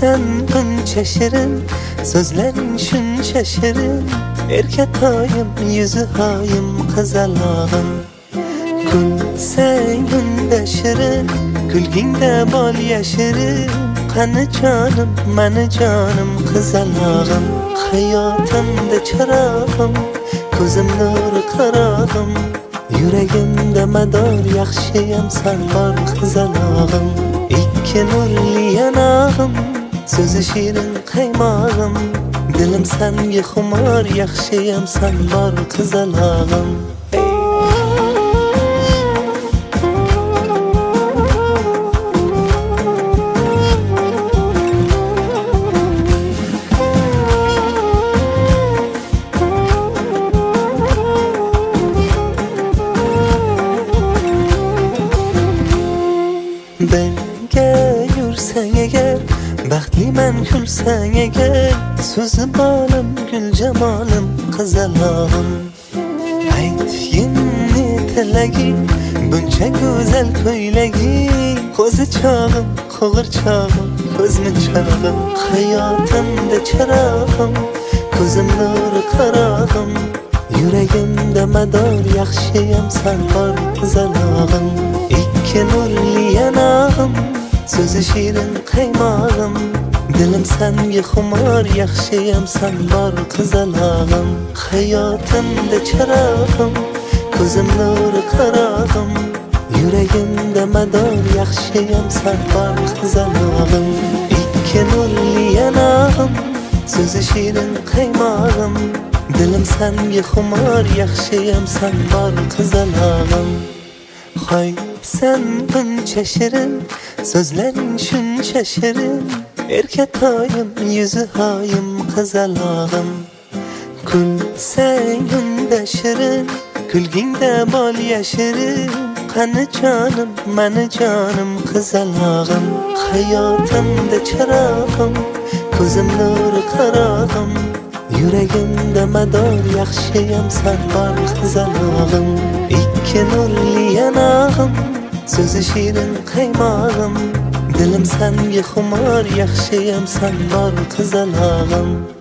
sen buncha shirin, so'zlaring shuncha shirin. Erkatoyim, yuzi hoyim, qizalog'im. Kulsang unda shirin, kulgingda bol yashirin. Qani jonim, mani jonim, qizalog'im. Hayotimda chirog'im, ko'zim nuri qarog'im. Yuragimda mador, yaxshiyam san bor, qizalog'im. Ikki nurli yanog'im, so'zi shirin qaymog'im. Dilim sanga xumor, yaxshiyam san bor, qizalog'im. Birga yursang agar, baxtliman kulsang agar. So'zi bolim, gul jamolim, qizalog'im. Aytginni tilaging, buncha go'zal ko'ylaging. Qo'zi chog'im, qo'g'irchog'im, ko'zmunchog'im. Hayotimda chirog'im, ko'zim nuri qarog'im. Yuragimda mador, yaxshiyam san bor, qizalog'im. Ikki nurli yanog'im, so'zi shirin qaymog'im. Dilim sanga xumor, yaxshiyam san bor, qizalog'im. Hayotimda chirog'im, ko'zim nuri qarog'im. Yuragimda mador, yaxshiyam san bor, qizalog'im. Ikki nurli yanog'im, so'zi shirin qaymog'im. Dilim sanga xumor, yaxshiyam san bor, qizalog'im. Hoy sen buncha shirin, so'zlaring shuncha shirin. Erkatoyim, yuzi hoyim, qizalog'im. Kulsang unda shirin, kulgingda bol yashirin. Qani jonim, mani jonim, qizalog'im. Hayotimda chirog'im, ko'zim nuri qarog'im. Yuragimda mador, yaxshiyam san bor, qizalog'im. Ikki nurli yanog'im, so'zi shirin qaymog'im. Dilim sanga xumor, yaxshiyam san bor, qizalog'im.